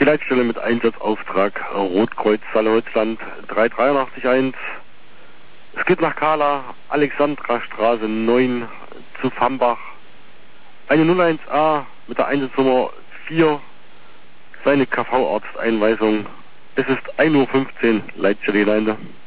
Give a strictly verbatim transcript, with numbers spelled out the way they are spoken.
Leitstelle mit Einsatzauftrag Rotkreuz Saale-Holzland drei drei acht eins. Es geht nach Kala, Alexandrastraße neun zu Fambach. Eine null eins A mit der Einsatznummer vier. Seine K V-Arzteinweisung. Es ist ein Uhr fünfzehn, Leitstelle Gemeinde.